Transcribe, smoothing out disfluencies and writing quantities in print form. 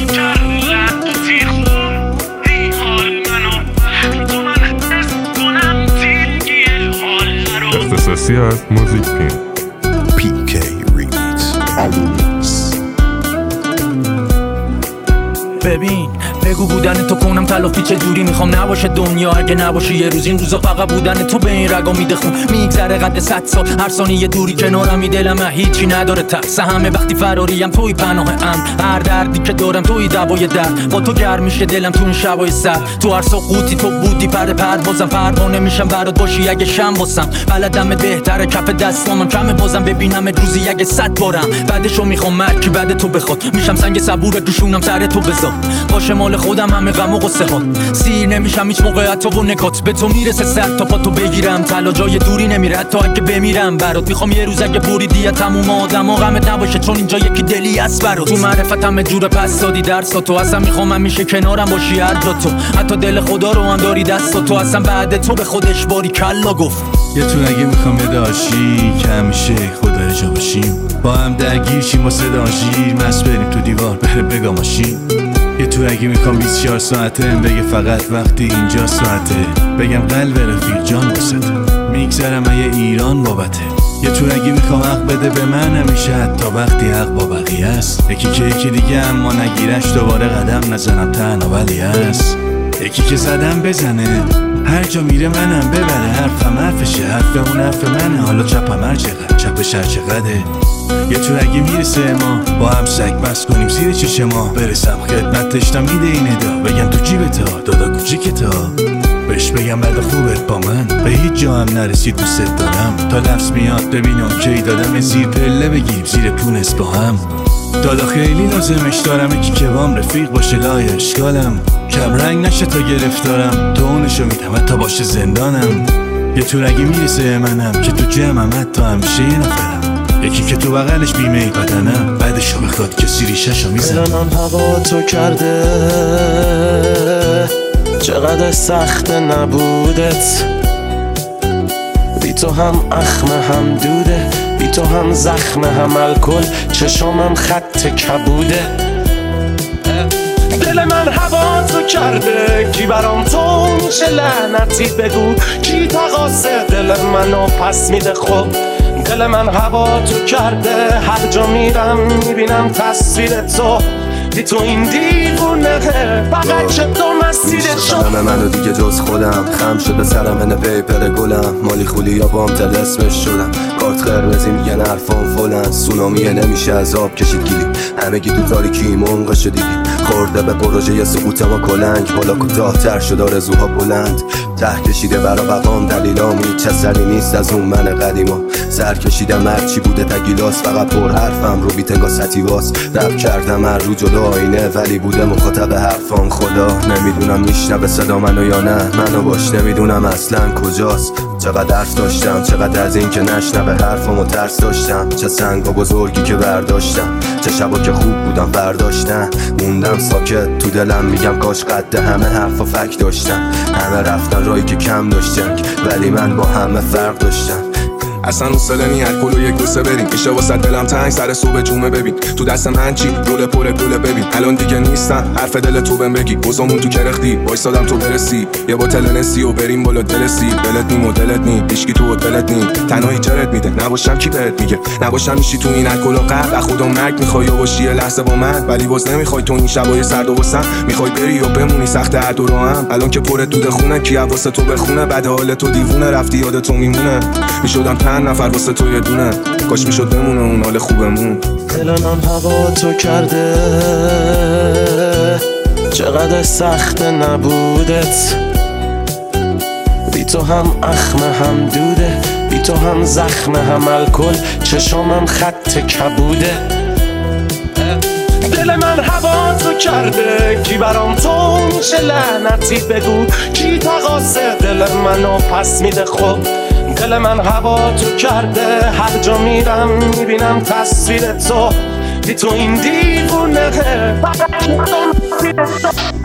اختصاصی از موزیک PK Remix. ببین بگو بودن تو کنم تلافی چه جوری میخوام نباشه دنیا اگه نباشی یه روز این روزا فقط بودن تو به این رگا میده خون میگذره قد 100 سال هر ثانیه دوری کنارم دلم هیچی نداره ترس همه وقتی فراریم توی پناه ام هر دردی که دارم توی دوای درد با تو گرم میشه دلم تو این شبای سر تو هر سقوطی تو بودی پروازم پروانه میشم برات باشی اگه شم واسم بلدم بهتره کف دستامم کمه بازم ببینم روزی اگه 100 بارم بعدشو میخوام مرکی بعد تو بخواد میشم سنگ صبور دوشونم سر تو بذار باشه مال خودم همه غم و غصه ها سیر نمیشم هیچ موقع حتی و نکات به تو میرسه سر تا پا تو بگیرم طلا جای دوری نمیره حتی اگه بمیرم برات میخوام یه روز اگه بریدی تموم آدما غمت نباشه چون اینجا یکی دلی است برات تو معرفتم جور پس دادی درس تو اصلا میخوام همیشه کنارم باشی هر جا تو حتی دل خدا رو هم داری دست تو اصلا بعد تو به خودش باری کلا گفت یه تو اگه میخوام یه داشی که همیشه خدا جا باشیم با هم درگیر شیم و صدا شیر مست بریم تو دیوار بره بگا ماشین یه تو اگه میخوام 24 ساعته بگه فقط وقتی اینجا ساعته بگم قلب رفیق جان واسطه میگذرم یه ایران بابته یه تو اگه میخوام حق بده به من همیشه حتی وقتی حق با بقیه است یکی که یکی دیگه اما نگیرش دوباره قدم نزنم تنها ولی هست یکی که زدم بزنه هر جا میره منم ببره حرفم حرفشه حرف اون حرف منه حالا چپم هر چقدر چپش هر چقدره یه تو اگه میرسه ما با هم سگ بس کنیم زیر چشم ما برسم خدمتش تا میده این ادا بگم تو جیبتا دادا کوچیکتا بهش بگم بعد خوبت با من به هیچ جا هم نرسید دوست دارم تا لفظ میاد ببینم کی دادم زیر پله بگیریم زیر پونست با هم دادا خیلی لازمش دارم یکی که بام رفیق باشه لای اشکالم کم رنگ نشه تا گرفتارم تو اونشو میدم تا باشه زندانم یه تو اگه میرسه منم که تو جمعم حتی همیشه یه نفرم یکی که تو بغلش بیمه ای بدنم بعدشو بخواد کسی ریشه‌شو میزنم الان هوا تو کرده چقدر سخت نبودت بی تو هم اخمه هم دوده بی تو هم زخمه هم الکل چشمم خط کبوده دل من هوا تو کرده کی برام تو میشه لعنتی بگو کی تقاصه دل منو پس میده خب دل من هوا تو کرده هر جا میرم میبینم تصویر تو بی تو این دیوونه فقط چه تو مسیرت شد همه منو دیگه جز خودم خم شده سرم هنه پیپر گلم مالی خولی یا بام تل اسمش شدم کارت قرمزی میگن حرفان فلن سونامیه نمیشه از آب کشید گیری همه گی تو تاریکی منقه شدیدی خورده به پروژه یه سقوط ما کلنگ بالا کوتاه تر شد آرزوها بلند ته کشیده برا بقام دلیلامی چسری نیست از اون من قدیما سر کشیدم هرچی بوده تگیلاس فقط پر حرفم رو بیتنگا ستیواس رب کردم هر رو جلو آینه ولی بوده مخاطب حرفام خدا نمیدونم میشنوه صدا منو یا نه منو باش نمیدونم اصلا کجاست چقدر حرف داشتم چقدر از این که نشنوه حرفامو ترس داشتم چه سنگا بزرگی که برداشتم چه شبا که خوب بودم برداشتم موندم ساکت تو دلم میگم کاش قد همه حرفا فک داشتم همه رفتن رایی که کم داشتن ولی من با همه فرق داشتم اصلا حوصله نی الکل و یک دوسه بریم میشه واسه دلم تنگ سر صبح جمعه ببین تو دست من چی رول پر گله ببین الان دیگه نیستم حرف دل تو بهم بگی بزمون تو کرختی وایسادم تو برسی یه بوتل نسی و بریم بالا دلسی دلت نی مدلت نی هیچکی تو دلت نی تنهایی جرت میده نباشم کی بهت میگه نباشم میشی تو این الکل و قهر از خودم مرگ میخوای یا باشی یه لحظه با من ولی باز نمیخوای تو این شبای سرد و واسم میخوای بری و بمونی سخت هر دو هم الان که پر دود خونه کی واسه تو بخونه بعد حال تو دیوونه رفتی یاد تو میمونه میشدم نفر واسه تو یه دونه کاش میشد بمونه اون حال خوبمون الان هوا تو کرده چقدر سخت نبودت بی تو هم اخمه هم دوده بی تو هم زخمه هم الکل چشمم خط کبوده دل من هوا تو کرده کی برام تو میشه لعنتی بگو کی تقاصه دل منو پس میده خب دل من هوا تو کرده هر جا میرم میبینم تصویر تو بی تو این دیوونه فقط